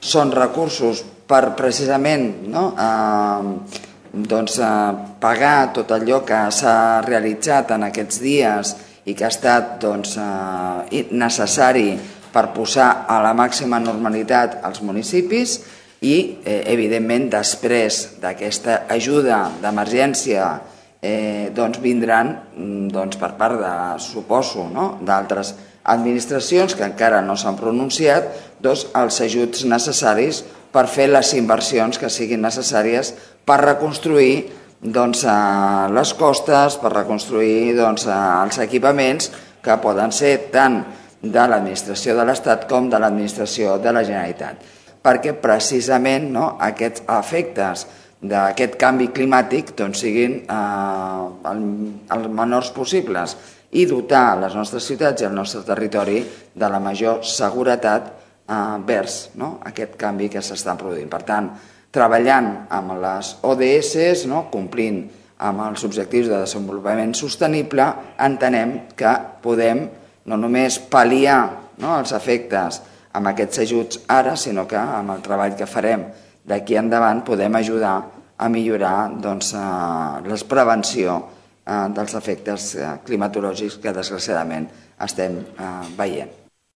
són recursos per precisament pagar tot allò que s'ha realitzat en aquests dies i que ha estat necessari per posar a la màxima normalitat els municipis i, evidentment, després d'aquesta ajuda d'emergència vindran per part de, suposo, d'altres administracions que encara no s'han pronunciat, els ajuts necessaris per fer les inversions que siguin necessàries per reconstruir les costes, per reconstruir els equipaments que poden ser tant de l'administració de l'Estat com de l'administració de la Generalitat. Perquè precisament aquests efectes d'aquest canvi climàtic siguin els menors possibles i dotar les nostres ciutats i el nostre territori de la major seguretat vers aquest canvi que s'està produint. Per tant, treballant amb les ODS, complint amb els objectius de desenvolupament sostenible, entenem que podem no només pal·liar els efectes amb aquests ajuts ara, sinó que amb el treball que farem d'aquí endavant podem ajudar a millorar la prevenció dels efectes climatològics que desgraciadament estem veient.